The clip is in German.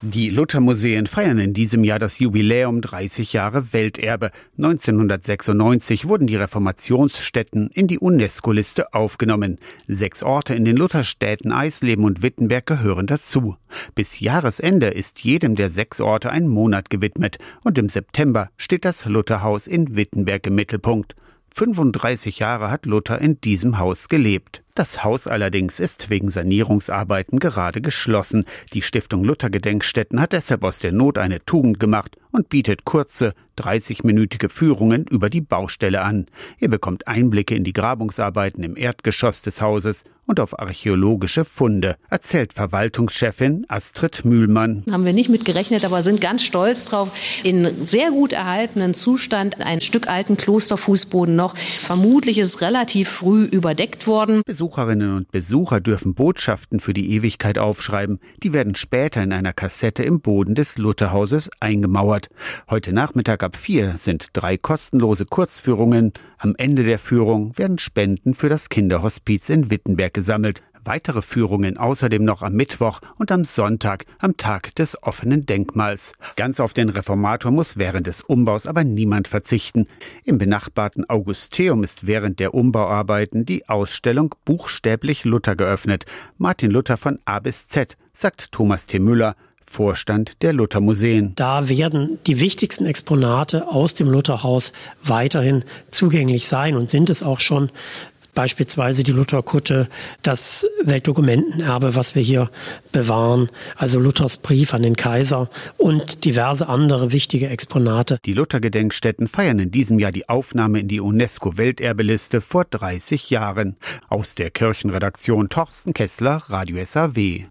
Die Luthermuseen feiern in diesem Jahr das Jubiläum 30 Jahre Welterbe. 1996 wurden die Reformationsstätten in die UNESCO-Liste aufgenommen. 6 Orte in den Lutherstädten Eisleben und Wittenberg gehören dazu. Bis Jahresende ist jedem der 6 Orte ein Monat gewidmet und im September steht das Lutherhaus in Wittenberg im Mittelpunkt. 35 Jahre hat Luther in diesem Haus gelebt. Das Haus allerdings ist wegen Sanierungsarbeiten gerade geschlossen. Die Stiftung Luther-Gedenkstätten hat deshalb aus der Not eine Tugend gemacht und bietet kurze, 30-minütige Führungen über die Baustelle an. Ihr bekommt Einblicke in die Grabungsarbeiten im Erdgeschoss des Hauses und auf archäologische Funde, erzählt Verwaltungschefin Astrid Mühlmann. Haben wir nicht mit gerechnet, aber sind ganz stolz drauf. In sehr gut erhaltenen Zustand, ein Stück alten Klosterfußboden noch. Vermutlich ist es relativ früh überdeckt worden. Besucherinnen und Besucher dürfen Botschaften für die Ewigkeit aufschreiben. Die werden später in einer Kassette im Boden des Lutherhauses eingemauert. Heute Nachmittag ab 4 sind 3 kostenlose Kurzführungen. Am Ende der Führung werden Spenden für das Kinderhospiz in Wittenberg gesammelt. Weitere Führungen außerdem noch am Mittwoch und am Sonntag, am Tag des offenen Denkmals. Ganz auf den Reformator muss während des Umbaus aber niemand verzichten. Im benachbarten Augusteum ist während der Umbauarbeiten die Ausstellung Buchstäblich Luther geöffnet. Martin Luther von A bis Z, sagt Thomas T. Müller, Vorstand der Luthermuseen. Da werden die wichtigsten Exponate aus dem Lutherhaus weiterhin zugänglich sein und sind es auch schon. Beispielsweise die Lutherkutte, das Weltdokumentenerbe, was wir hier bewahren, also Luthers Brief an den Kaiser und diverse andere wichtige Exponate. Die Luther-Gedenkstätten feiern in diesem Jahr die Aufnahme in die UNESCO-Welterbeliste vor 30 Jahren. Aus der Kirchenredaktion Torsten Kessler, Radio SAW.